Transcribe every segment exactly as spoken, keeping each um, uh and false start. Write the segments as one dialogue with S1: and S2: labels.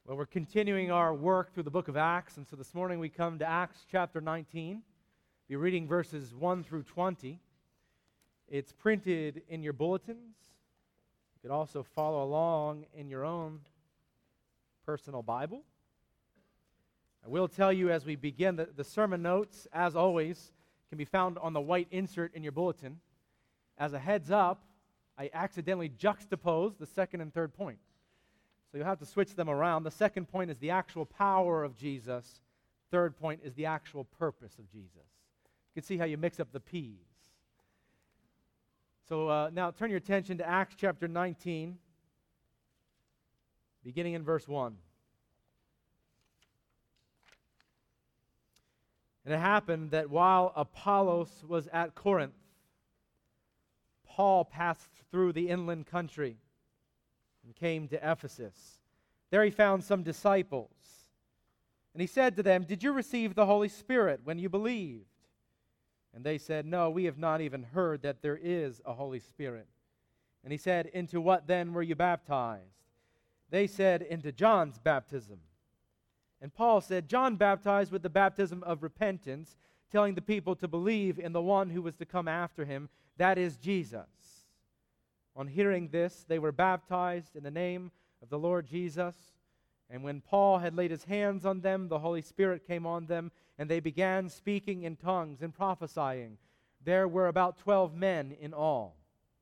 S1: Well, we're continuing our work through the book of Acts, and so this morning we come to Acts chapter nineteen. We'll be reading verses one through twenty. It's printed in your bulletins. You could also follow along in your own personal Bible. I will tell you as we begin that the sermon notes, as always, can be found on the white insert in your bulletin. As a heads up, I accidentally juxtaposed the second and third point. So you'll have to switch them around. The second point is the actual power of Jesus. Third point is the actual purpose of Jesus. You can see how you mix up the P's. So uh, now turn your attention to Acts chapter nineteen, beginning in verse one. And it happened that while Apollos was at Corinth, Paul passed through the inland country and came to Ephesus. There he found some disciples. And he said to them, "Did you receive the Holy Spirit when you believed?" And they said, "No, we have not even heard that there is a Holy Spirit." And he said, "Into what then were you baptized?" They said, "Into John's baptism." And Paul said, "John baptized with the baptism of repentance, telling the people to believe in the one who was to come after him, that is Jesus." On hearing this, they were baptized in the name of the Lord Jesus. And when Paul had laid his hands on them, the Holy Spirit came on them, and they began speaking in tongues and prophesying. There were about twelve men in all.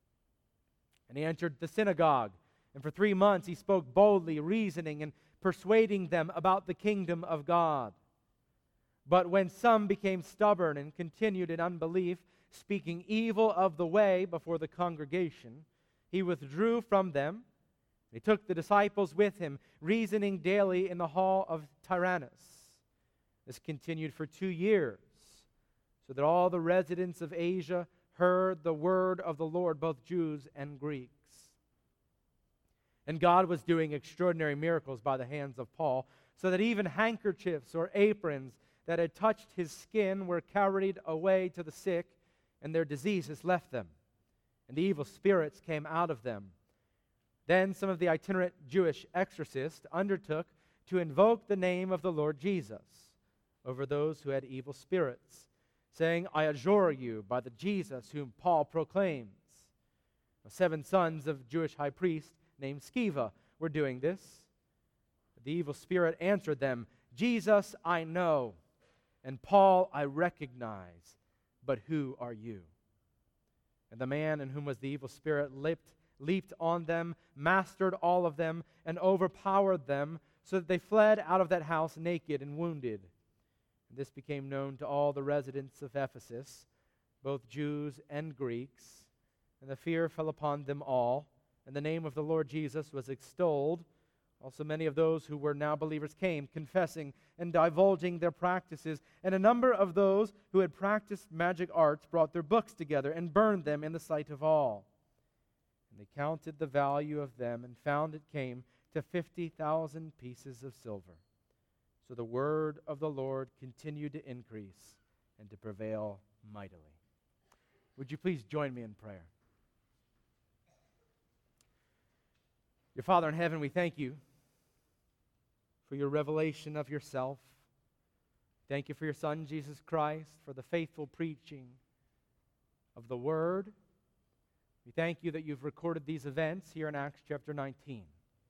S1: And he entered the synagogue, and for three months he spoke boldly, reasoning and persuading them about the kingdom of God. But when some became stubborn and continued in unbelief, speaking evil of the way before the congregation, he withdrew from them. He took the disciples with him, reasoning daily in the hall of Tyrannus. This continued for two years, so that all the residents of Asia heard the word of the Lord, both Jews and Greeks. And God was doing extraordinary miracles by the hands of Paul, so that even handkerchiefs or aprons that had touched his skin were carried away to the sick, and their diseases left them, and the evil spirits came out of them. Then some of the itinerant Jewish exorcists undertook to invoke the name of the Lord Jesus over those who had evil spirits, saying, "I adjure you by the Jesus whom Paul proclaims." Seven sons of Jewish high priest named Sceva were doing this. The evil spirit answered them, "Jesus I know, and Paul I recognize, but who are you?" And the man in whom was the evil spirit leaped, leaped on them, mastered all of them, and overpowered them, so that they fled out of that house naked and wounded. And this became known to all the residents of Ephesus, both Jews and Greeks, and the fear fell upon them all, and the name of the Lord Jesus was extolled. Also many of those who were now believers came, confessing and divulging their practices. And a number of those who had practiced magic arts brought their books together and burned them in the sight of all. And they counted the value of them and found it came to fifty thousand pieces of silver. So the word of the Lord continued to increase and to prevail mightily. Would you please join me in prayer? Your Father in heaven, we thank you for your revelation of yourself. Thank you for your Son, Jesus Christ, for the faithful preaching of the Word. We thank you that you've recorded these events here in Acts chapter nineteen.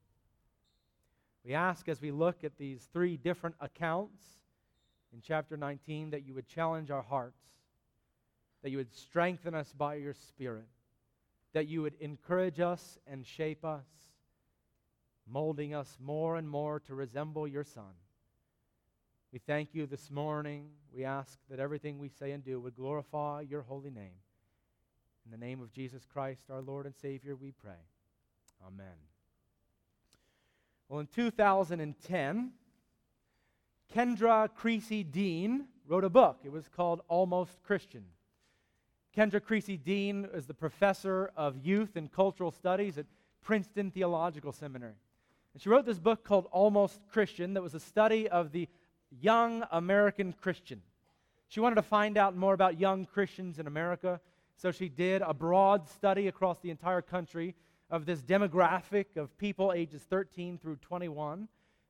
S1: We ask as we look at these three different accounts in chapter nineteen that you would challenge our hearts, that you would strengthen us by your Spirit, that you would encourage us and shape us, molding us more and more to resemble your Son. We thank you this morning. We ask that everything we say and do would glorify your holy name. In the name of Jesus Christ, our Lord and Savior, we pray. Amen. Well, in two thousand ten, Kendra Creasy Dean wrote a book. It was called Almost Christian. Kendra Creasy Dean is the professor of youth and cultural studies at Princeton Theological Seminary. And she wrote this book called Almost Christian that was a study of the young American Christian. She wanted to find out more about young Christians in America, so she did a broad study across the entire country of this demographic of people ages thirteen through twenty-one.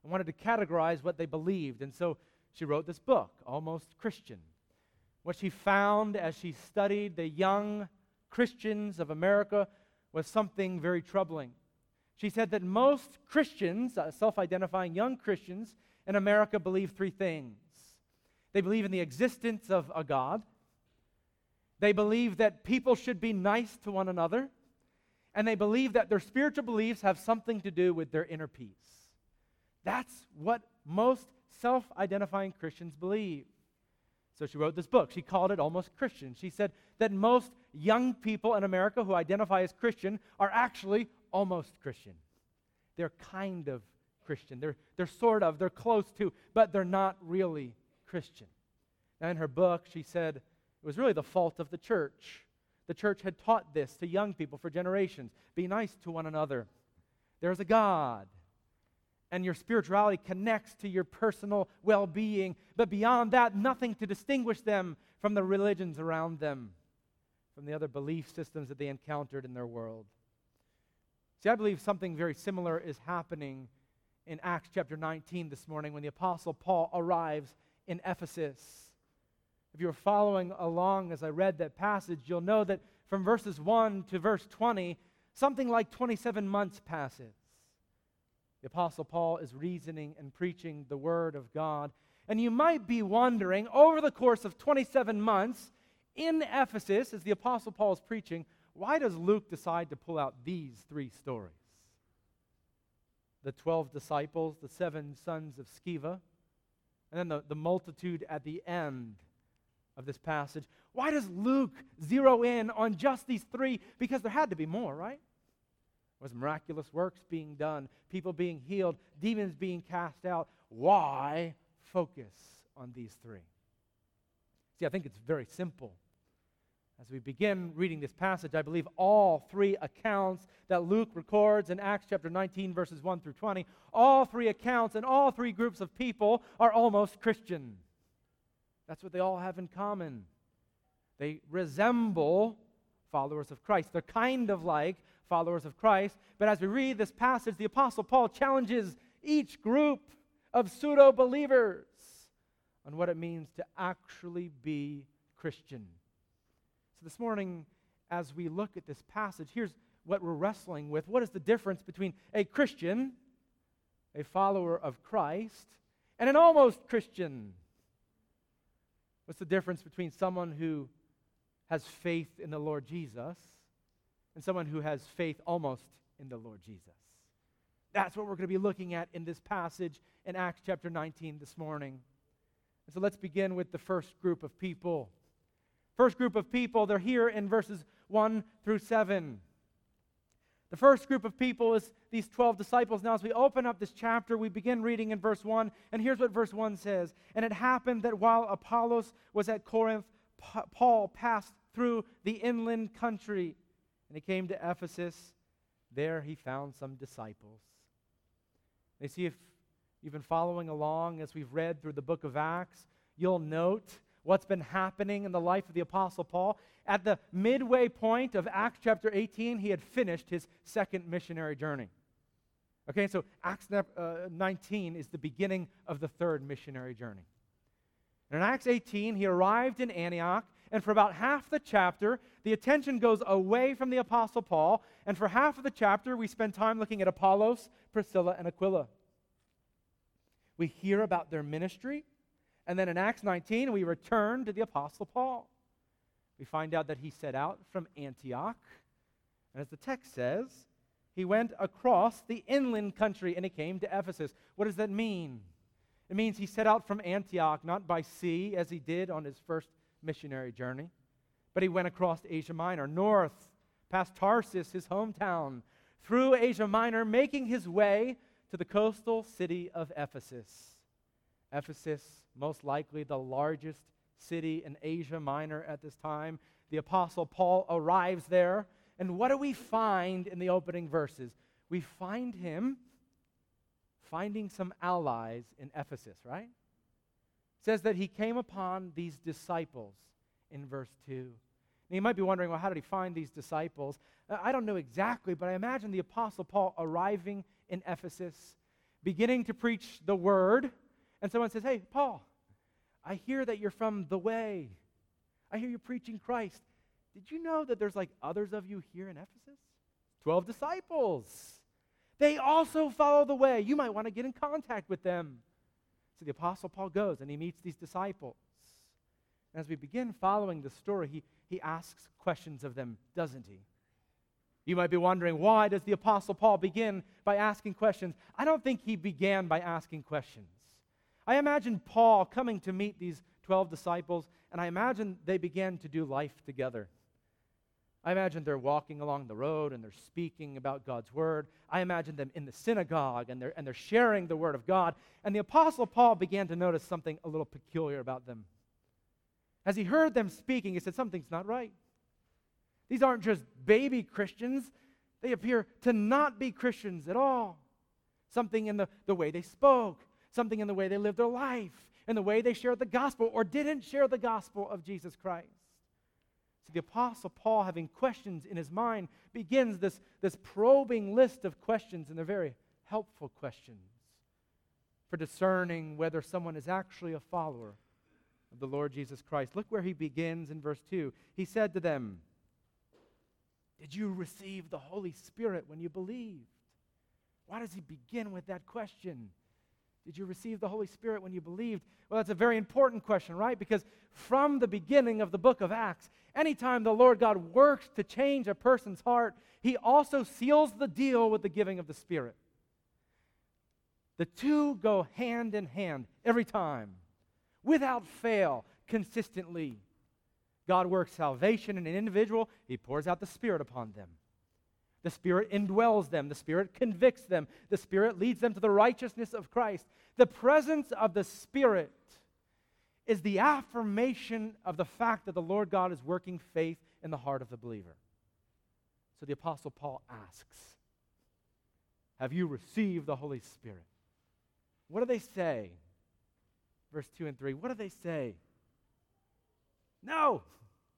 S1: and wanted to categorize what they believed. And so she wrote this book, Almost Christian. What she found as she studied the young Christians of America was something very troubling. She said that most Christians, uh, self-identifying young Christians in America, believe three things. They believe in the existence of a God. They believe that people should be nice to one another. And they believe that their spiritual beliefs have something to do with their inner peace. That's what most self-identifying Christians believe. So she wrote this book. She called it Almost Christian. She said that most young people in America who identify as Christian are actually almost Christian. They're kind of Christian. They're, they're sort of, they're close to, but they're not really Christian. Now in her book, she said it was really the fault of the church. The church had taught this to young people for generations. Be nice to one another. There's a God. And your spirituality connects to your personal well-being. But beyond that, nothing to distinguish them from the religions around them, from the other belief systems that they encountered in their world. See, I believe something very similar is happening in Acts chapter nineteen this morning when the Apostle Paul arrives in Ephesus. If you're following along as I read that passage, you'll know that from verses one to verse twenty, something like twenty-seven months passes. The Apostle Paul is reasoning and preaching the Word of God. And you might be wondering, over the course of twenty-seven months in Ephesus, as the Apostle Paul is preaching, why does Luke decide to pull out these three stories? The twelve disciples, the seven sons of Sceva, and then the, the multitude at the end of this passage. Why does Luke zero in on just these three? Because there had to be more, right? There was miraculous works being done, people being healed, demons being cast out. Why focus on these three? See, I think it's very simple. As we begin reading this passage, I believe all three accounts that Luke records in Acts chapter nineteen, verses one through twenty, all three accounts and all three groups of people are almost Christian. That's what they all have in common. They resemble followers of Christ. They're kind of like followers of Christ. But as we read this passage, the Apostle Paul challenges each group of pseudo-believers on what it means to actually be Christian. So this morning, as we look at this passage, here's what we're wrestling with. What is the difference between a Christian, a follower of Christ, and an almost Christian? What's the difference between someone who has faith in the Lord Jesus and someone who has faith almost in the Lord Jesus? That's what we're going to be looking at in this passage in Acts chapter nineteen this morning. And so let's begin with the first group of people. First group of people, they're here in verses one through seven. The first group of people is these twelve disciples. Now, as we open up this chapter, we begin reading in verse one, and here's what verse one says. And it happened that while Apollos was at Corinth, Pa- Paul passed through the inland country, and he came to Ephesus. There he found some disciples. You see, if you've been following along as we've read through the book of Acts, you'll note what's been happening in the life of the Apostle Paul. At the midway point of Acts chapter eighteen, he had finished his second missionary journey. Okay, so Acts nineteen is the beginning of the third missionary journey. And in Acts eighteen, he arrived in Antioch, and for about half the chapter, the attention goes away from the Apostle Paul, and for half of the chapter, we spend time looking at Apollos, Priscilla, and Aquila. We hear about their ministry, and then in Acts nineteen, we return to the Apostle Paul. We find out that he set out from Antioch, and as the text says, he went across the inland country and he came to Ephesus. What does that mean? It means he set out from Antioch, not by sea as he did on his first missionary journey, but he went across Asia Minor, north, past Tarsus, his hometown, through Asia Minor, making his way to the coastal city of Ephesus. Ephesus, most likely the largest city in Asia Minor at this time. The Apostle Paul arrives there, and what do we find in the opening verses? We find him finding some allies in Ephesus, right? It says that he came upon these disciples in verse two. Now you might be wondering, well, how did he find these disciples? Uh, I don't know exactly, but I imagine the Apostle Paul arriving in Ephesus. beginning to preach the word, and someone says, hey, Paul, I hear that you're from the way. I hear you're preaching Christ. Did you know that there's like others of you here in Ephesus? Twelve disciples. They also follow the way. You might want to get in contact with them. So the Apostle Paul goes and he meets these disciples. And as we begin following the story, he, he asks questions of them, doesn't he? You might be wondering, why does the Apostle Paul begin by asking questions? I don't think he began by asking questions. I imagine Paul coming to meet these twelve disciples, and I imagine they began to do life together. I imagine they're walking along the road and they're speaking about God's word. I imagine them in the synagogue and they're, and they're sharing the word of God. And the Apostle Paul began to notice something a little peculiar about them. As he heard them speaking, he said, something's not right. These aren't just baby Christians. They appear to not be Christians at all. Something in the, the way they spoke, something in the way they lived their life, in the way they shared the gospel or didn't share the gospel of Jesus Christ. So the Apostle Paul, having questions in his mind, begins this, this probing list of questions, and they're very helpful questions for discerning whether someone is actually a follower of the Lord Jesus Christ. Look where he begins in verse two. He said to them, did you receive the Holy Spirit when you believed? Why does he begin with that question? Did you receive the Holy Spirit when you believed? Well, that's a very important question, right? Because from the beginning of the book of Acts, anytime the Lord God works to change a person's heart, he also seals the deal with the giving of the Spirit. The two go hand in hand every time, without fail, consistently. God works salvation in an individual. He pours out the Spirit upon them. The Spirit indwells them. The Spirit convicts them. The Spirit leads them to the righteousness of Christ. The presence of the Spirit is the affirmation of the fact that the Lord God is working faith in the heart of the believer. So the Apostle Paul asks, have you received the Holy Spirit? What do they say? Verse two and three, what do they say? No,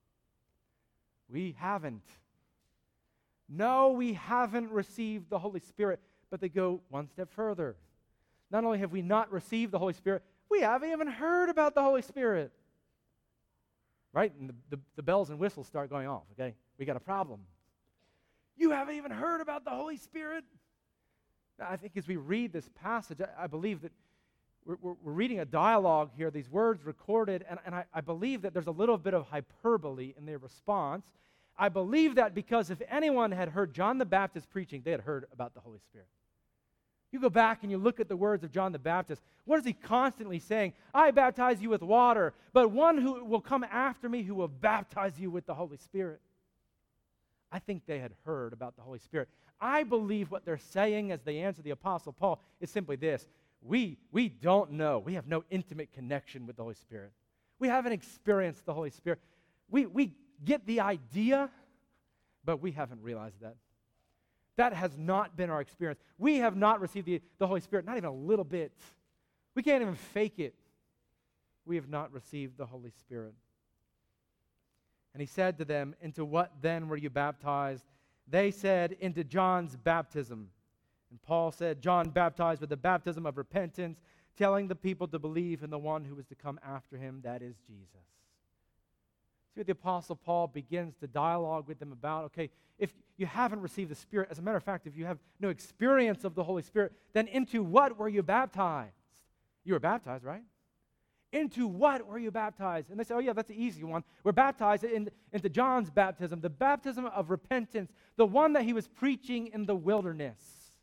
S1: we haven't. No, we haven't received the Holy Spirit. But they go one step further. Not only have we not received the Holy Spirit, we haven't even heard about the Holy Spirit. Right? And the, the, the bells and whistles start going off, okay? We got a problem. You haven't even heard about the Holy Spirit? Now, I think as we read this passage, I, I believe that We're, we're, we're reading a dialogue here, these words recorded, and, and I, I believe that there's a little bit of hyperbole in their response. I believe that because if anyone had heard John the Baptist preaching, they had heard about the Holy Spirit. You go back and you look at the words of John the Baptist. What is he constantly saying? I baptize you with water, but one who will come after me who will baptize you with the Holy Spirit. I think they had heard about the Holy Spirit. I believe what they're saying as they answer the Apostle Paul is simply this. We, we don't know. We have no intimate connection with the Holy Spirit. We haven't experienced the Holy Spirit. We, we get the idea, but we haven't realized that. That has not been our experience. We have not received the, the Holy Spirit, not even a little bit. We can't even fake it. We have not received the Holy Spirit. And he said to them, into what then were you baptized? They said, into John's baptism. And Paul said, John baptized with the baptism of repentance, telling the people to believe in the one who was to come after him, that is Jesus. See what the Apostle Paul begins to dialogue with them about. Okay, if you haven't received the Spirit, as a matter of fact, if you have no experience of the Holy Spirit, then into what were you baptized? You were baptized, right? Into what were you baptized? And they say, oh yeah, that's an easy one. We're baptized in, into John's baptism, the baptism of repentance, the one that he was preaching in the wilderness.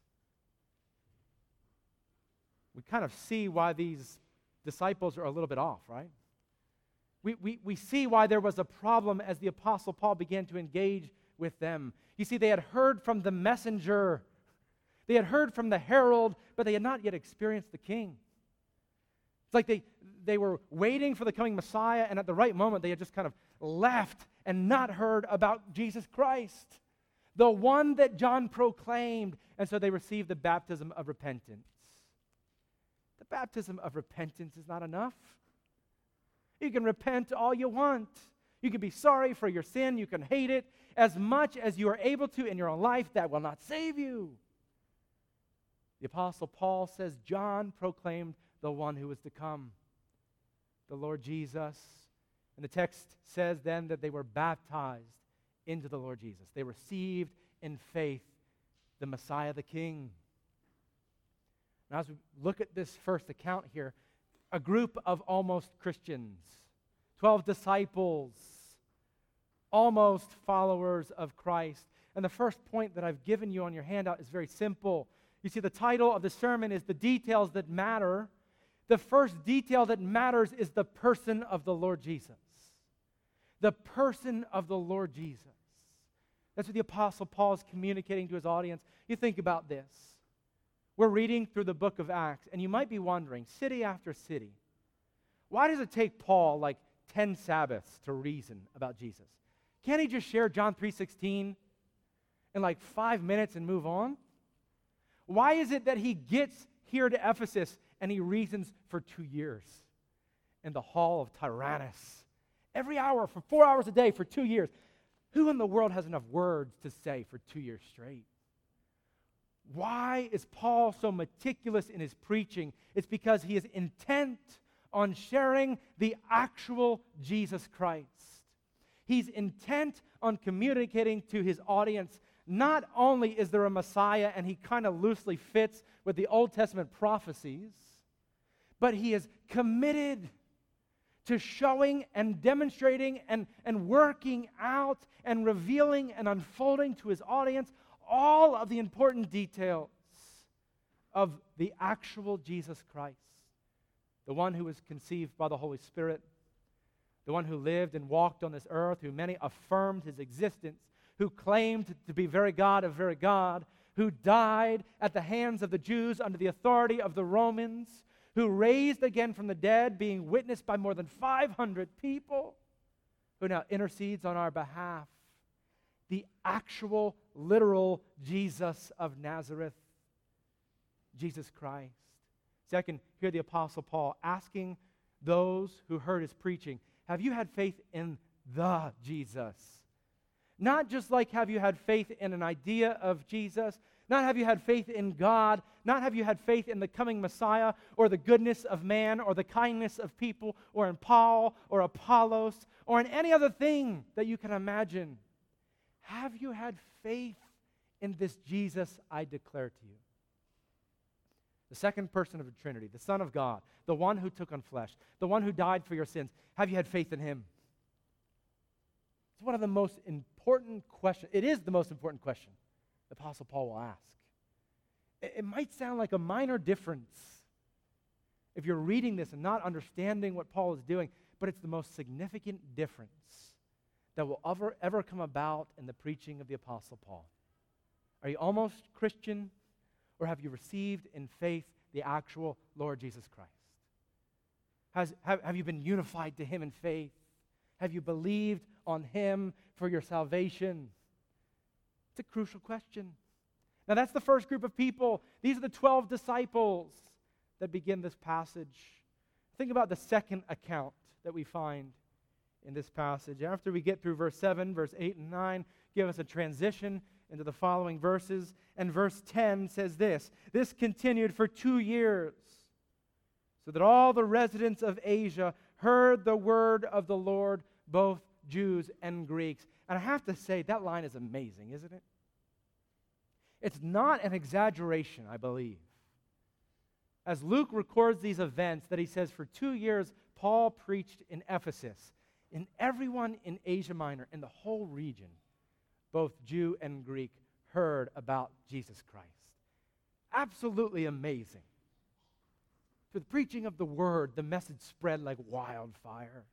S1: We kind of see why these disciples are a little bit off, right? We, we, we see why there was a problem as the Apostle Paul began to engage with them. You see, they had heard from the messenger. They had heard from the herald, but they had not yet experienced the king. It's like they, they were waiting for the coming Messiah, and at the right moment, they had just kind of left and not heard about Jesus Christ, the one that John proclaimed, and so they received the baptism of repentance. The baptism of repentance is not enough. You can repent all you want. You can be sorry for your sin. You can hate it as much as you are able to in your own life. That will not save you. The Apostle Paul says John proclaimed the one who was to come, the Lord Jesus. And the text says then that they were baptized into the Lord Jesus. They received in faith the Messiah, the King. Now, as we look at this first account here, a group of almost Christians, twelve disciples, almost followers of Christ. And the first point that I've given you on your handout is very simple. You see, the title of the sermon is The Details That Matter. The first detail that matters is the person of the Lord Jesus. The person of the Lord Jesus. That's what the Apostle Paul is communicating to his audience. You think about this. We're reading through the book of Acts, and you might be wondering, city after city, why does it take Paul like ten Sabbaths to reason about Jesus? Can't he just share John three sixteen in like five minutes and move on? Why is it that he gets here to Ephesus and he reasons for two years in the hall of Tyrannus? Every hour for four hours a day for two years. Who in the world has enough words to say for two years straight? Why is Paul so meticulous in his preaching? It's because he is intent on sharing the actual Jesus Christ. He's intent on communicating to his audience. Not only is there a Messiah, and he kind of loosely fits with the Old Testament prophecies, but he is committed to showing and demonstrating and, and working out and revealing and unfolding to his audience all of the important details of the actual Jesus Christ, the one who was conceived by the Holy Spirit, the one who lived and walked on this earth, who many affirmed his existence, who claimed to be very God of very God, who died at the hands of the Jews under the authority of the Romans, who raised again from the dead, being witnessed by more than five hundred people, who now intercedes on our behalf. The actual, literal Jesus of Nazareth, Jesus Christ. Second, hear the Apostle Paul asking those who heard his preaching, have you had faith in the Jesus? Not just like have you had faith in an idea of Jesus, not have you had faith in God, not have you had faith in the coming Messiah or the goodness of man or the kindness of people or in Paul or Apollos or in any other thing that you can imagine. Have you had faith in this Jesus I declare to you? The second person of the Trinity, the Son of God, the one who took on flesh, the one who died for your sins. Have you had faith in him? It's one of the most important questions. It is the most important question the Apostle Paul will ask. It, it might sound like a minor difference if you're reading this and not understanding what Paul is doing, but it's the most significant difference that will ever, ever come about in the preaching of the Apostle Paul. Are you almost Christian, or have you received in faith the actual Lord Jesus Christ? Has, have, have you been unified to him in faith? Have you believed on him for your salvation? It's a crucial question. Now that's the first group of people. These are the twelve disciples that begin this passage. Think about the second account that we find in this passage. After we get through verse seven, verse eight and nine, give us a transition into the following verses. And verse ten says this, this continued for two years, so that all the residents of Asia heard the word of the Lord, both Jews and Greeks. And I have to say, that line is amazing, isn't it? It's not an exaggeration, I believe. As Luke records these events, that he says, for two years, Paul preached in Ephesus, and everyone in Asia Minor, in the whole region, both Jew and Greek, heard about Jesus Christ. Absolutely amazing. Through the preaching of the word, the message spread like wildfire.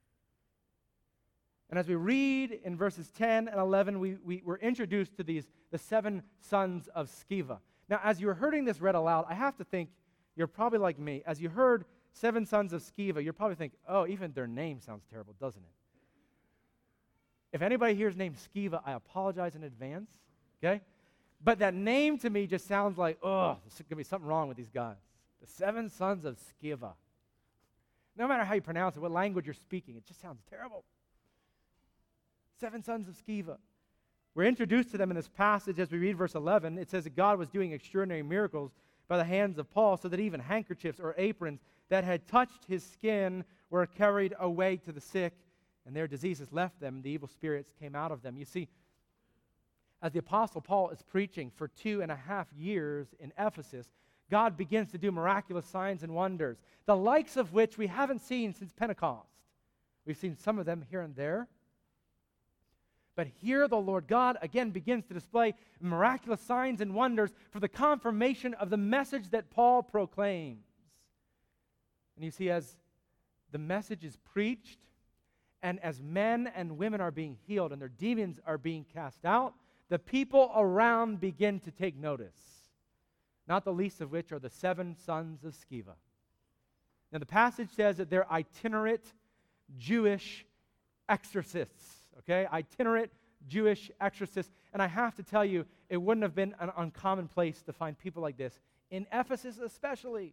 S1: And as we read in verses ten and eleven, we, we were introduced to these, the seven sons of Sceva. Now, as you were hearing this read aloud, I have to think you're probably like me. As you heard seven sons of Sceva, you're probably thinking, oh, even their name sounds terrible, doesn't it? If anybody hears name Sceva, I apologize in advance, okay? But that name to me just sounds like, oh, there's going to be something wrong with these guys. The seven sons of Sceva. No matter how you pronounce it, what language you're speaking, it just sounds terrible. Seven sons of Sceva. We're introduced to them in this passage as we read verse eleven. It says that God was doing extraordinary miracles by the hands of Paul, so that even handkerchiefs or aprons that had touched his skin were carried away to the sick, and their diseases left them, and the evil spirits came out of them. You see, as the Apostle Paul is preaching for two and a half years in Ephesus, God begins to do miraculous signs and wonders, the likes of which we haven't seen since Pentecost. We've seen some of them here and there. But here the Lord God again begins to display miraculous signs and wonders for the confirmation of the message that Paul proclaims. And you see, as the message is preached, and as men and women are being healed and their demons are being cast out, the people around begin to take notice, not the least of which are the seven sons of Sceva. Now the passage says that they're itinerant Jewish exorcists. Okay, itinerant Jewish exorcists. And I have to tell you, it wouldn't have been an uncommon place to find people like this, in Ephesus especially.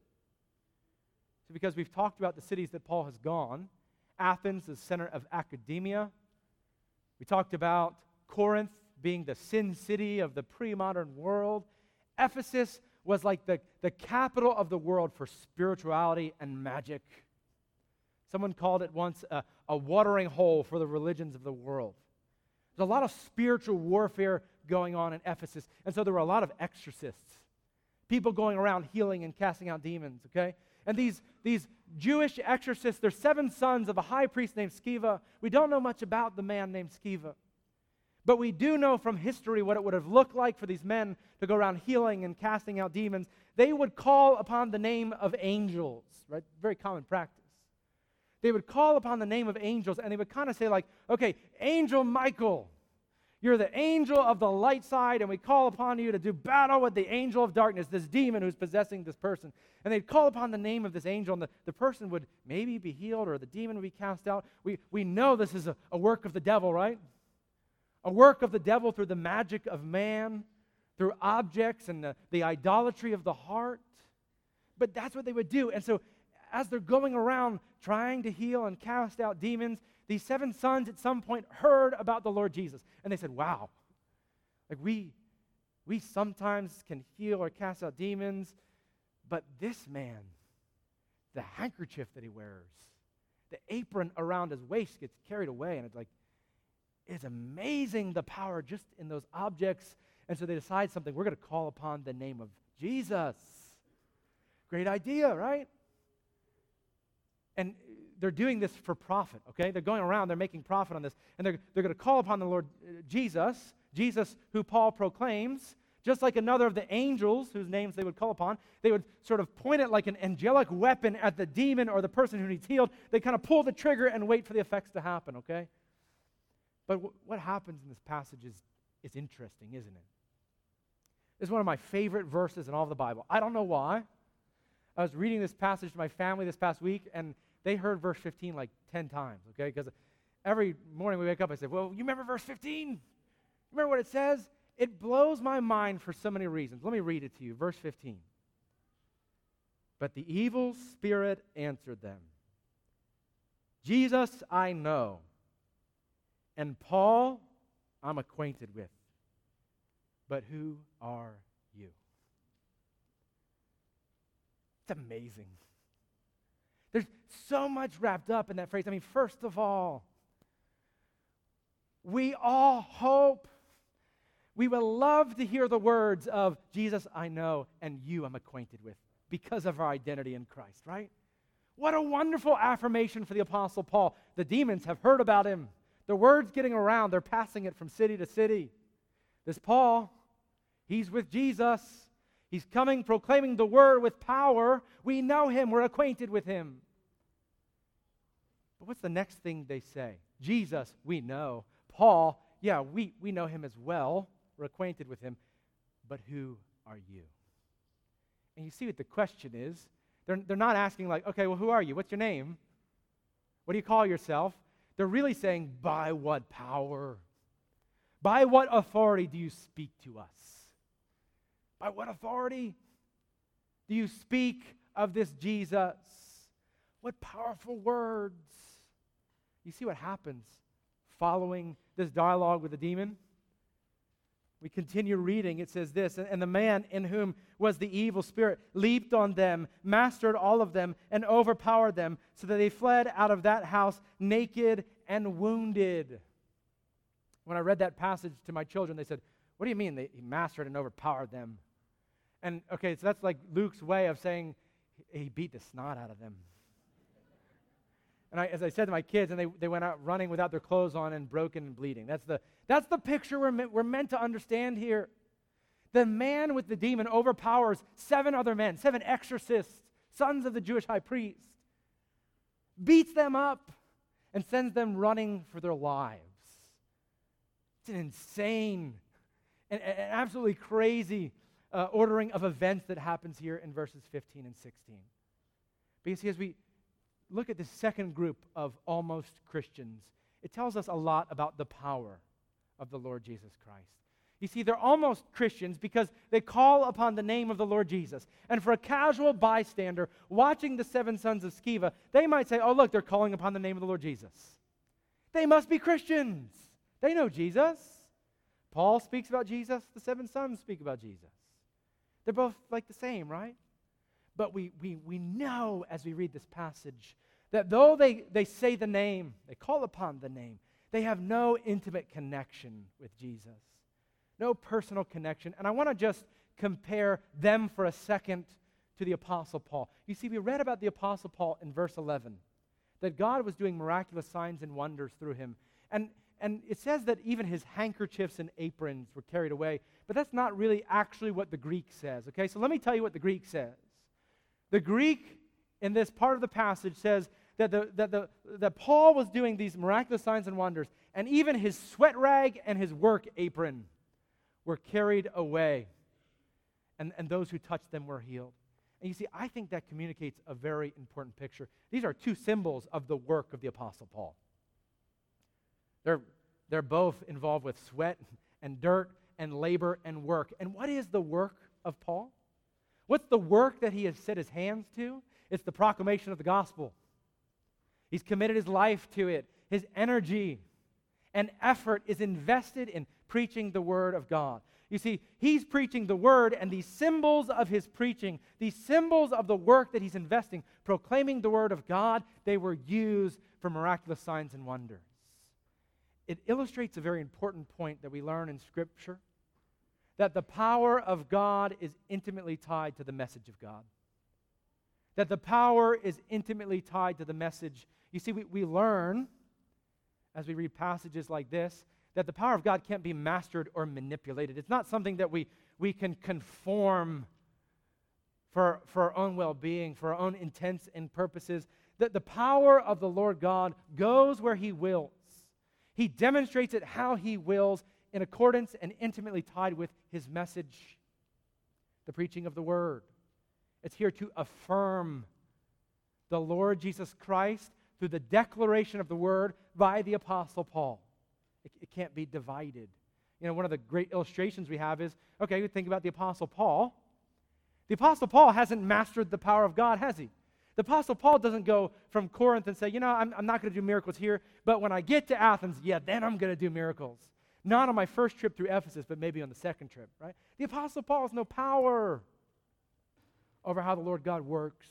S1: So because we've talked about the cities that Paul has gone, Athens, the center of academia. We talked about Corinth being the sin city of the pre-modern world. Ephesus was like the, the capital of the world for spirituality and magic. Someone called it once a, a watering hole for the religions of the world. There's a lot of spiritual warfare going on in Ephesus, and so there were a lot of exorcists, people going around healing and casting out demons, okay? And these, these Jewish exorcists, they're seven sons of a high priest named Sceva. We don't know much about the man named Sceva, but we do know from history what it would have looked like for these men to go around healing and casting out demons. They would call upon the name of angels, right? Very common practice. They would call upon the name of angels, and they would kind of say like, okay, Angel Michael, you're the angel of the light side, and we call upon you to do battle with the angel of darkness, this demon who's possessing this person. And they'd call upon the name of this angel, and the, the person would maybe be healed, or the demon would be cast out. We, we know this is a, a work of the devil, right? A work of the devil through the magic of man, through objects and the, the idolatry of the heart. But that's what they would do. And so as they're going around trying to heal and cast out demons, these seven sons at some point heard about the Lord Jesus. And they said, wow, like we, we sometimes can heal or cast out demons, but this man, the handkerchief that he wears, the apron around his waist gets carried away, and it's like, it's amazing the power just in those objects. And so they decide something. We're going to call upon the name of Jesus. Great idea, right? And they're doing this for profit, okay? They're going around, they're making profit on this. And they're, they're going to call upon the Lord uh, Jesus, Jesus who Paul proclaims, just like another of the angels whose names they would call upon. They would sort of point it like an angelic weapon at the demon or the person who needs healed. They kind of pull the trigger and wait for the effects to happen, okay? But w- what happens in this passage is, is interesting, isn't it? It's one of my favorite verses in all of the Bible. I don't know why. I was reading this passage to my family this past week, and they heard verse fifteen like ten times, okay? Because every morning we wake up, I say, well, you remember verse fifteen? Remember what it says? It blows my mind for so many reasons. Let me read it to you. Verse fifteen. But the evil spirit answered them, Jesus I know, and Paul I'm acquainted with, but who are you? It's amazing. There's so much wrapped up in that phrase. I mean, first of all, we all hope, we will love to hear the words of Jesus I know and you I'm acquainted with because of our identity in Christ, right? What a wonderful affirmation for the Apostle Paul. The demons have heard about him. The word's getting around. They're passing it from city to city. This Paul, he's with Jesus. He's coming, proclaiming the word with power. We know him. We're acquainted with him. But what's the next thing they say? Jesus, we know. Paul, yeah, we, we know him as well. We're acquainted with him. But who are you? And you see what the question is. They're, they're not asking like, okay, well, who are you? What's your name? What do you call yourself? They're really saying, by what power? By what authority do you speak to us? By what authority do you speak of this Jesus? What powerful words. You see what happens following this dialogue with the demon? We continue reading. It says this, and the man in whom was the evil spirit leaped on them, mastered all of them, and overpowered them, so that they fled out of that house naked and wounded. When I read that passage to my children, they said, what do you mean they, he mastered and overpowered them? And, okay, so that's like Luke's way of saying he beat the snot out of them. And I, as I said to my kids, and they, they went out running without their clothes on and broken and bleeding. That's the, that's the picture we're, me- we're meant to understand here. The man with the demon overpowers seven other men, seven exorcists, sons of the Jewish high priest, beats them up, and sends them running for their lives. It's an insane and, and absolutely crazy uh, ordering of events that happens here in verses fifteen and sixteen. But you see, as we look at this second group of almost Christians, it tells us a lot about the power of the Lord Jesus Christ. You see, they're almost Christians because they call upon the name of the Lord Jesus. And for a casual bystander watching the seven sons of Sceva, they might say, oh, look, they're calling upon the name of the Lord Jesus. They must be Christians. They know Jesus. Paul speaks about Jesus. The seven sons speak about Jesus. They're both like the same, right? But we, we, we know as we read this passage that though they, they say the name, they call upon the name, they have no intimate connection with Jesus, no personal connection. And I want to just compare them for a second to the Apostle Paul. You see, we read about the Apostle Paul in verse eleven, that God was doing miraculous signs and wonders through him. And, and it says that even his handkerchiefs and aprons were carried away, but that's not really actually what the Greek says, okay? So let me tell you what the Greek says. The Greek in this part of the passage says that, the, that, the, that Paul was doing these miraculous signs and wonders, and even his sweat rag and his work apron were carried away, and, and those who touched them were healed. And you see, I think that communicates a very important picture. These are two symbols of the work of the Apostle Paul. They're, they're both involved with sweat and dirt and labor and work. And what is the work of Paul? What's the work that he has set his hands to? It's the proclamation of the gospel. He's committed his life to it. His energy and effort is invested in preaching the word of God. You see, he's preaching the word, and these symbols of his preaching, these symbols of the work that he's investing, proclaiming the word of God, they were used for miraculous signs and wonders. It illustrates a very important point that we learn in Scripture, that the power of God is intimately tied to the message of God. That the power is intimately tied to the message. You see, we, we learn, as we read passages like this, that the power of God can't be mastered or manipulated. It's not something that we, we can conform for, for our own well-being, for our own intents and purposes. That the power of the Lord God goes where he wills. He demonstrates it how he wills, in accordance and intimately tied with his message, the preaching of the word. It's here to affirm the Lord Jesus Christ through the declaration of the word by the Apostle Paul. It, it can't be divided. You know, one of the great illustrations we have is, okay, we think about the Apostle Paul. The Apostle Paul hasn't mastered the power of God, has he? The Apostle Paul doesn't go from Corinth and say, you know, I'm, I'm not going to do miracles here, but when I get to Athens, yeah, then I'm going to do miracles. Not on my first trip through Ephesus, but maybe on the second trip, right? The Apostle Paul has no power over how the Lord God works.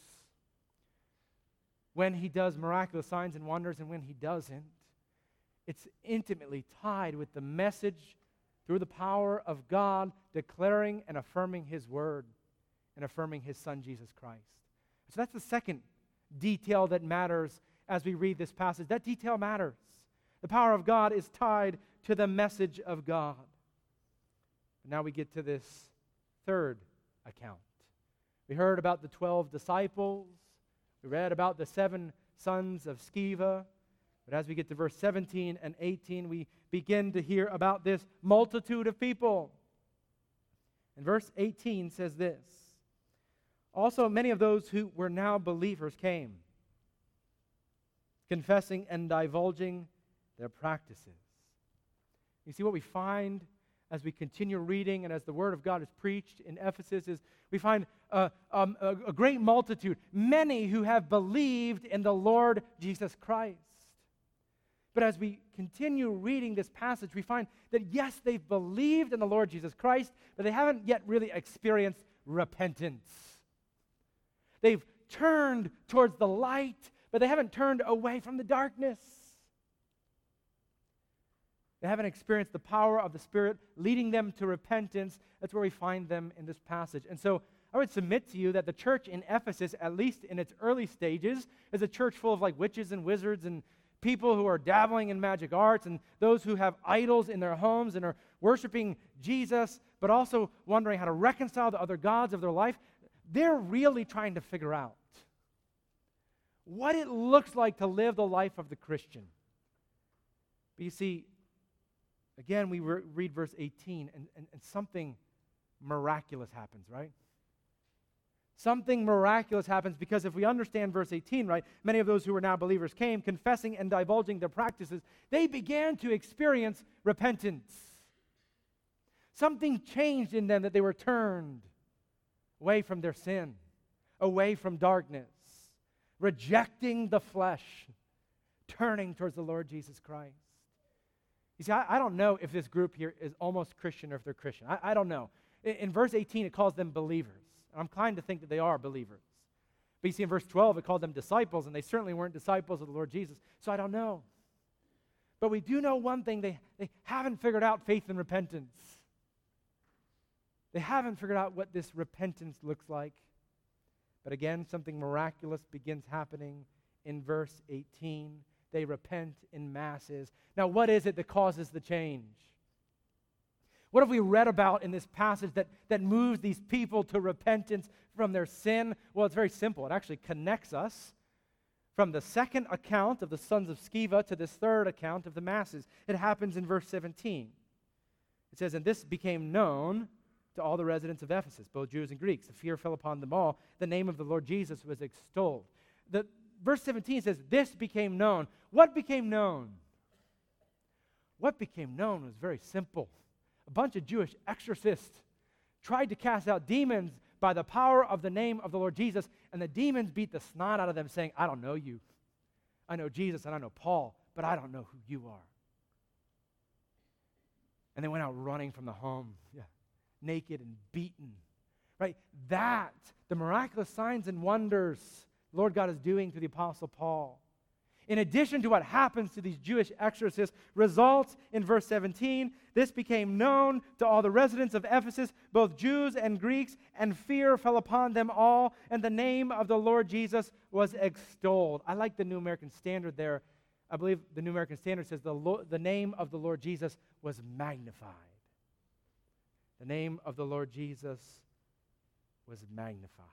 S1: When he does miraculous signs and wonders and when he doesn't, it's intimately tied with the message through the power of God declaring and affirming his word and affirming his Son, Jesus Christ. So that's the second detail that matters as we read this passage. That detail matters. The power of God is tied to the message of God. Now we get to this third account. We heard about the twelve disciples. We read about the seven sons of Sceva. But as we get to verse seventeen and eighteen, we begin to hear about this multitude of people. And verse eighteen says this: also many of those who were now believers came, confessing and divulging their practices. You see, what we find as we continue reading and as the word of God is preached in Ephesus is we find a, um, a, a great multitude, many who have believed in the Lord Jesus Christ. But as we continue reading this passage, we find that yes, they've believed in the Lord Jesus Christ, but they haven't yet really experienced repentance. They've turned towards the light, but they haven't turned away from the darkness. They haven't experienced the power of the Spirit leading them to repentance. That's where we find them in this passage. And so I would submit to you that the church in Ephesus, at least in its early stages, is a church full of like witches and wizards and people who are dabbling in magic arts and those who have idols in their homes and are worshiping Jesus, but also wondering how to reconcile the other gods of their life. They're really trying to figure out what it looks like to live the life of the Christian. But you see, again, we re- read verse eighteen, and, and, and something miraculous happens, right? Something miraculous happens because if we understand verse eighteen, right, many of those who were now believers came, confessing and divulging their practices. They began to experience repentance. Something changed in them that they were turned away from their sin, away from darkness, rejecting the flesh, turning towards the Lord Jesus Christ. You see, I, I don't know if this group here is almost Christian or if they're Christian. I, I don't know. In, in verse eighteen, it calls them believers. I'm inclined to think that they are believers. But you see, in verse twelve, it called them disciples, and they certainly weren't disciples of the Lord Jesus. So I don't know. But we do know one thing. They, they haven't figured out faith and repentance. They haven't figured out what this repentance looks like. But again, something miraculous begins happening in verse eighteen. They repent in masses. Now, what is it that causes the change? What have we read about in this passage that, that moves these people to repentance from their sin? Well, it's very simple. It actually connects us from the second account of the sons of Sceva to this third account of the masses. It happens in verse seventeen. It says, "And this became known to all the residents of Ephesus, both Jews and Greeks. The fear fell upon them all. The name of the Lord Jesus was extolled." The, verse seventeen says, "This became known." What became known? What became known was very simple. A bunch of Jewish exorcists tried to cast out demons by the power of the name of the Lord Jesus, and the demons beat the snot out of them, saying, "I don't know you. I know Jesus and I know Paul, but I don't know who you are." And they went out running from the home, yeah, naked and beaten. Right? That, the miraculous signs and wonders the Lord God is doing through the Apostle Paul, in addition to what happens to these Jewish exorcists, results in verse seventeen, "This became known to all the residents of Ephesus, both Jews and Greeks, and fear fell upon them all, and the name of the Lord Jesus was extolled." I like the New American Standard there. I believe the New American Standard says the, Lo- the name of the Lord Jesus was magnified. The name of the Lord Jesus was magnified.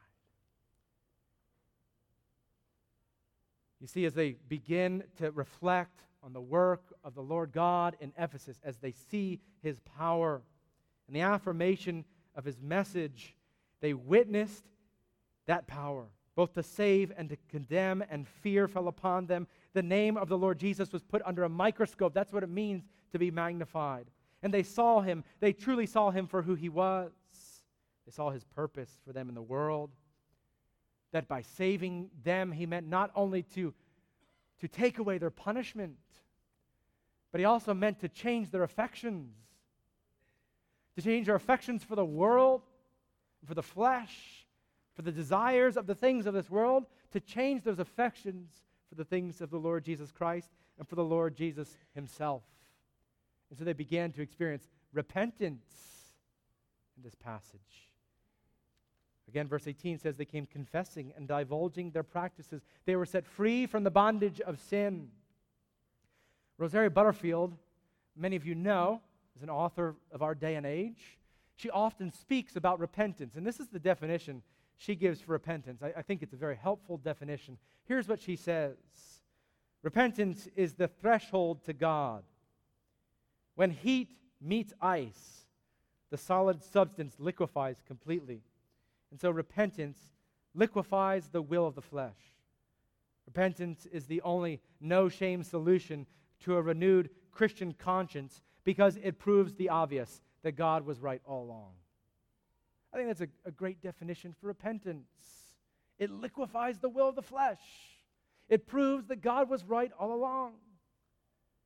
S1: You see, as they begin to reflect on the work of the Lord God in Ephesus, as they see his power and the affirmation of his message, they witnessed that power, both to save and to condemn, and fear fell upon them. The name of the Lord Jesus was put under a microscope. That's what it means to be magnified. And they saw him. They truly saw him for who he was. They saw his purpose for them in the world. That by saving them, he meant not only to, to take away their punishment, but he also meant to change their affections. To change their affections for the world, for the flesh, for the desires of the things of this world, to change those affections for the things of the Lord Jesus Christ and for the Lord Jesus himself. And so they began to experience repentance in this passage. Again, verse eighteen says they came confessing and divulging their practices. They were set free from the bondage of sin. Rosaria Butterfield, many of you know, is an author of our day and age. She often speaks about repentance, and this is the definition she gives for repentance. I, I think it's a very helpful definition. Here's what she says. Repentance is the threshold to God. When heat meets ice, the solid substance liquefies completely. And so repentance liquefies the will of the flesh. Repentance is the only no-shame solution to a renewed Christian conscience because it proves the obvious, that God was right all along. I think that's a, a great definition for repentance. It liquefies the will of the flesh. It proves that God was right all along.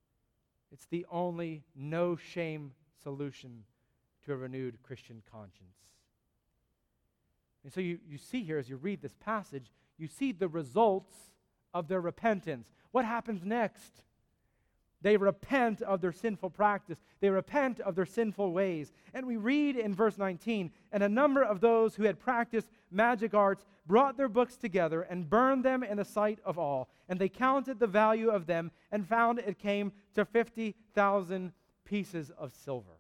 S1: It's the only no-shame solution to a renewed Christian conscience. And so you, you see here, as you read this passage, you see the results of their repentance. What happens next? They repent of their sinful practice. They repent of their sinful ways. And we read in verse nineteen, and a number of those who had practiced magic arts brought their books together and burned them in the sight of all. And they counted the value of them and found it came to fifty thousand pieces of silver.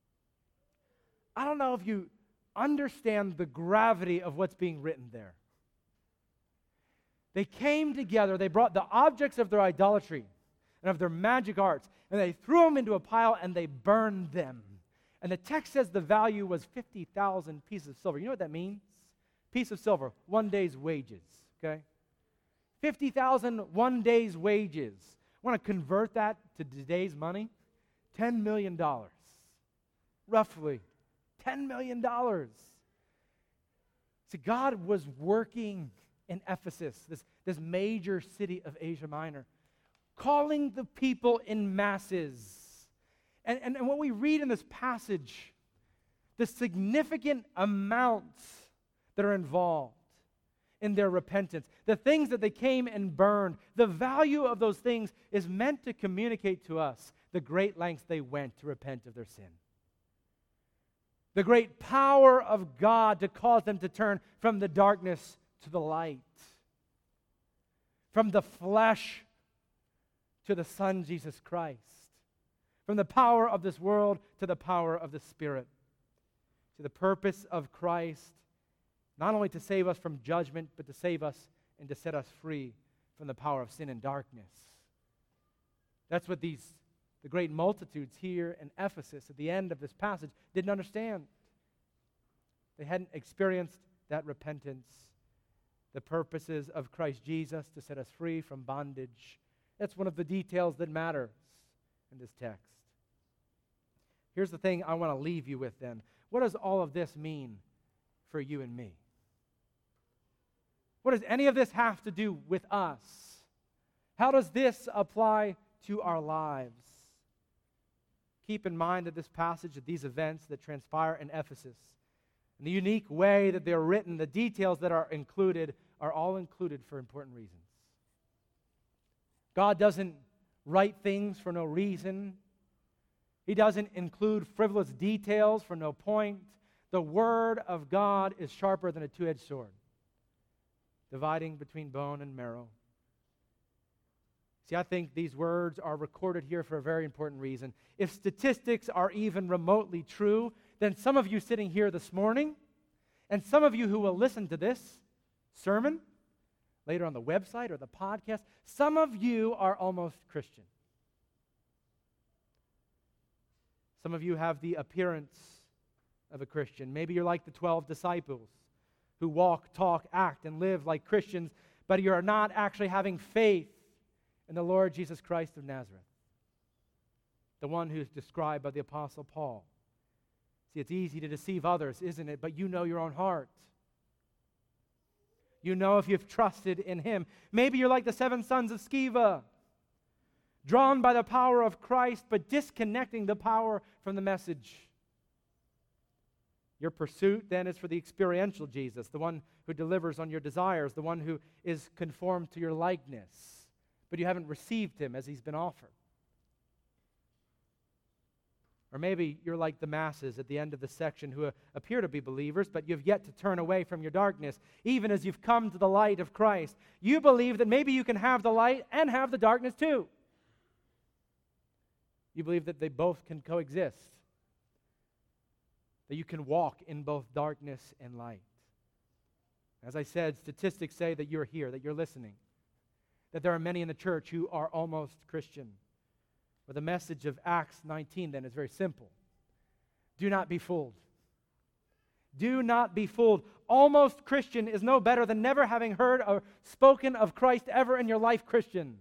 S1: I don't know if you understand the gravity of what's being written there. They came together, they brought the objects of their idolatry and of their magic arts, and they threw them into a pile and they burned them. And the text says the value was fifty thousand pieces of silver. You know what that means? Piece of silver, one day's wages, okay? fifty thousand, one day's wages. I want to convert that to today's money? ten million dollars, roughly. ten million dollars. See, God was working in Ephesus, this, this major city of Asia Minor, calling the people in masses. And, and, and what we read in this passage, the significant amounts that are involved in their repentance, the things that they came and burned, the value of those things is meant to communicate to us the great lengths they went to repent of their sin. The great power of God to cause them to turn from the darkness to the light, from the flesh to the Son, Jesus Christ, from the power of this world to the power of the Spirit, to the purpose of Christ, not only to save us from judgment, but to save us and to set us free from the power of sin and darkness. That's what these the great multitudes here in Ephesus at the end of this passage didn't understand. They hadn't experienced that repentance, the purposes of Christ Jesus to set us free from bondage. That's one of the details that matters in this text. Here's the thing I want to leave you with then. What does all of this mean for you and me? What does any of this have to do with us? How does this apply to our lives? Keep in mind that this passage, that these events that transpire in Ephesus, and the unique way that they're written, the details that are included, are all included for important reasons. God doesn't write things for no reason. He doesn't include frivolous details for no point. The Word of God is sharper than a two-edged sword, dividing between bone and marrow. See, I think these words are recorded here for a very important reason. If statistics are even remotely true, then some of you sitting here this morning, and some of you who will listen to this sermon later on the website or the podcast, some of you are almost Christian. Some of you have the appearance of a Christian. Maybe you're like the twelve disciples who walk, talk, act, and live like Christians, but you are not actually having faith in the Lord Jesus Christ of Nazareth, the one who is described by the Apostle Paul. See, it's easy to deceive others, isn't it? But you know your own heart. You know if you've trusted in Him. Maybe you're like the seven sons of Sceva, drawn by the power of Christ, but disconnecting the power from the message. Your pursuit then is for the experiential Jesus, the one who delivers on your desires, the one who is conformed to your likeness, but you haven't received Him as He's been offered. Or maybe you're like the masses at the end of the section who appear to be believers, but you've yet to turn away from your darkness, even as you've come to the light of Christ. You believe that maybe you can have the light and have the darkness too. You believe that they both can coexist, that you can walk in both darkness and light. As I said, statistics say that you're here, that you're listening, that there are many in the church who are almost Christian. But the message of Acts nineteen then is very simple. Do not be fooled. Do not be fooled. Almost Christian is no better than never having heard or spoken of Christ ever in your life, Christian.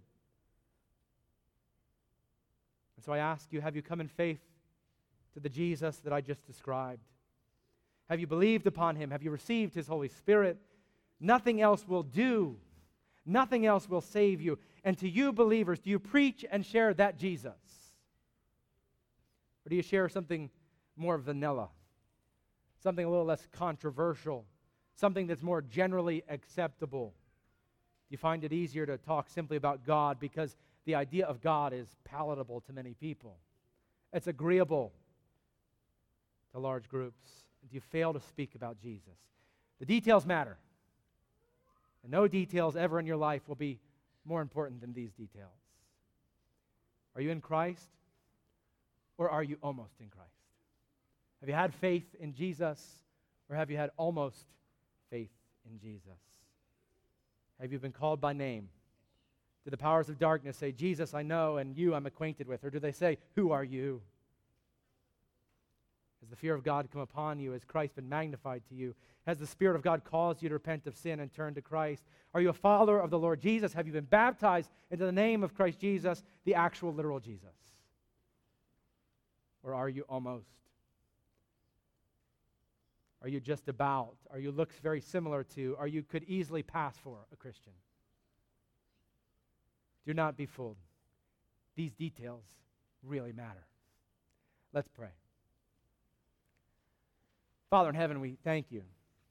S1: And so I ask you, have you come in faith to the Jesus that I just described? Have you believed upon Him? Have you received His Holy Spirit? Nothing else will do. Nothing else will save you. And to you believers, do you preach and share that Jesus? Or do you share something more vanilla, something a little less controversial, something that's more generally acceptable? Do you find it easier to talk simply about God because the idea of God is palatable to many people? It's agreeable to large groups. Do you fail to speak about Jesus? The details matter. And no details ever in your life will be more important than these details. Are you in Christ? Or are you almost in Christ? Have you had faith in Jesus? Or have you had almost faith in Jesus? Have you been called by name? Do the powers of darkness say, Jesus, I know, and you I'm acquainted with? Or do they say, who are you? Has the fear of God come upon you? Has Christ been magnified to you? Has the Spirit of God caused you to repent of sin and turn to Christ? Are you a follower of the Lord Jesus? Have you been baptized into the name of Christ Jesus, the actual literal Jesus? Or are you almost? Are you just about? Are you looks very similar to? Or you could easily pass for a Christian? Do not be fooled. These details really matter. Let's pray. Father in heaven, we thank you.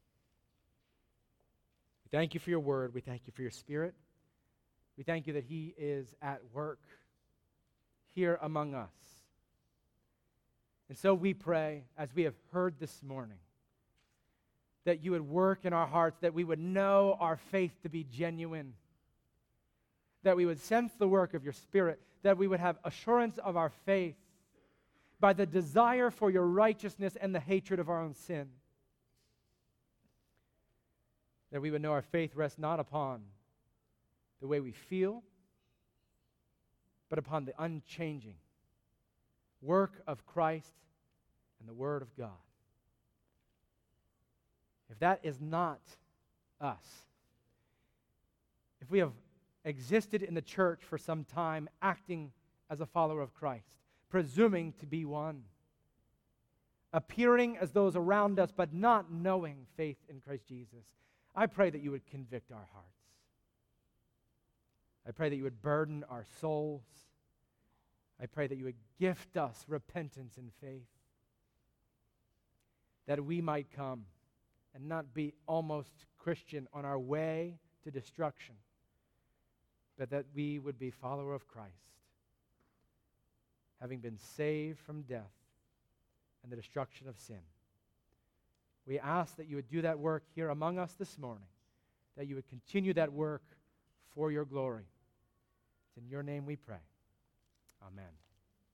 S1: We thank you for your word. We thank you for your Spirit. We thank you that he is at work here among us. And so we pray, as we have heard this morning, that you would work in our hearts, that we would know our faith to be genuine, that we would sense the work of your Spirit, that we would have assurance of our faith by the desire for your righteousness and the hatred of our own sin. That we would know our faith rests not upon the way we feel, but upon the unchanging work of Christ and the Word of God. If that is not us, if we have existed in the church for some time acting as a follower of Christ, presuming to be one, appearing as those around us, but not knowing faith in Christ Jesus, I pray that you would convict our hearts. I pray that you would burden our souls. I pray that you would gift us repentance and faith, that we might come and not be almost Christian on our way to destruction, but that we would be follower of Christ, having been saved from death and the destruction of sin. We ask that you would do that work here among us this morning, that you would continue that work for your glory. It's in your name we pray. Amen.